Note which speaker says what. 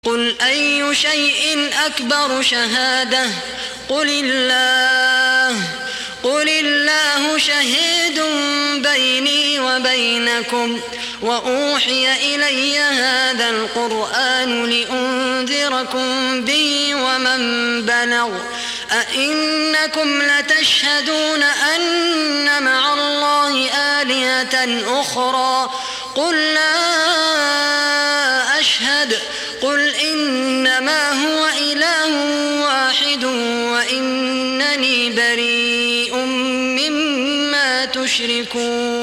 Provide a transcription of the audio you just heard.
Speaker 1: قل أي شيء أكبر شهادة قل الله شهيد بيني وبينكم وأوحي إلي هذا القرآن لأنذركم به ومن بلغ أئنكم لتشهدون أن مع الله آلهة أخرى قل لا أشهد قل إنما هو إله واحد وإنني بريء مما تشركون